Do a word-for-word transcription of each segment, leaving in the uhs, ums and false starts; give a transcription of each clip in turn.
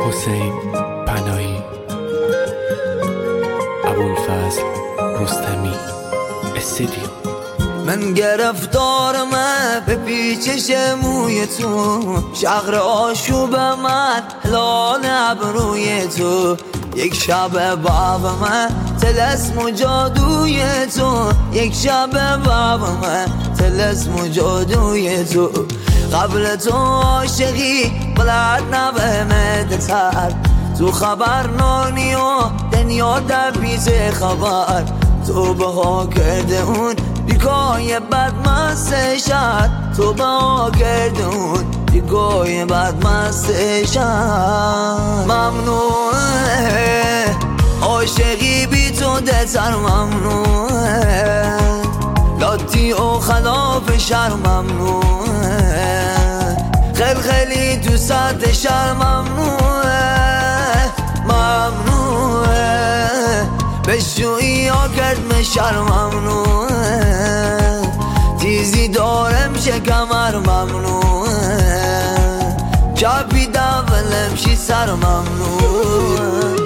حسین پناهی، ابوالفضل رستمی، استودیو. من گرفتارم به پیچش موی تو، شغر آشوب من هلال ابروی تو. یک شب باب من طلسم و جادوی تو، یک شب باب من طلسم و جادوی تو. قبل تو عاشقی بلد نبهمه تر، تو خبر نانی و دنیا در پیش خبر. تو بها کرده اون دیگای بدمست شد، تو بها کرده اون دیگای بدمست شد. ممنوعه عاشقی بی تو دلتر، ممنوعه لاتی و خلاف شر، ممنوعه خیل خیلی تو سطح شر، ممنوعه ممنوعه بشویی یا کرد مشر، ممنوعه تیزی دارم شکمر، ممنوعه چپی دولم شی سر، ممنوعه.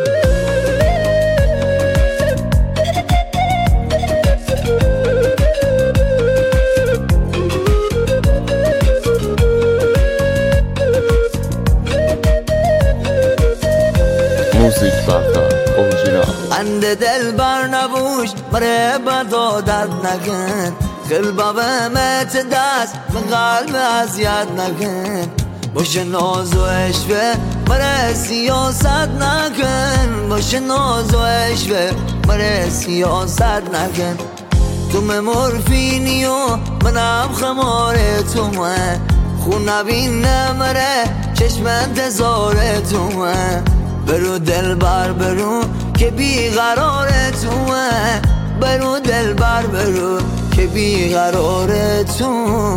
موزیک برتر اورجینال. اند دل بر نبوش مره بدادت نکن، قلبم مت دست من قلب اذیت نکن. باشه ناز و عشوه مره سیاست نکن، باشه ناز و عشوه مره سیاست نکن. تو مورفینی و منم خمار تو، من خون نبین نمره چشم انتظار تو. من برو دل بر برو که بیقرار تو، برو دل بر برو که بیقرار تو.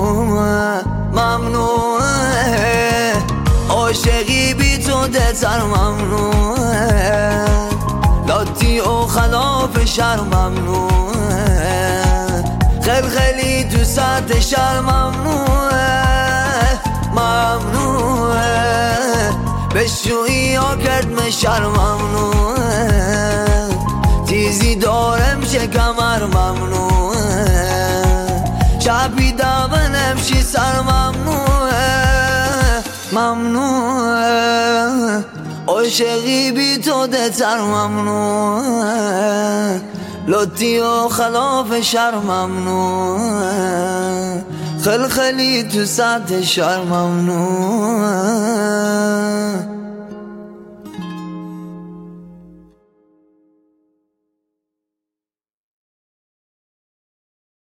ممنوعه عاشقی بی تو دلتر، ممنوعه لاتی و خلاف شر، ممنوعه خیل خیلی تو سطح شر، ممنوعه ممنوعه بشویی یا کرد مشر، ممنوعه تیزی دارم شکمر، ممنوعه چپی دونم شی سر، ممنوعه ممنوعه عاشقی بی تو دلتر، ممنوعه لطی و خلاف شر، ممنوعه خیل خیلی تو سطح شر، ممنوعه.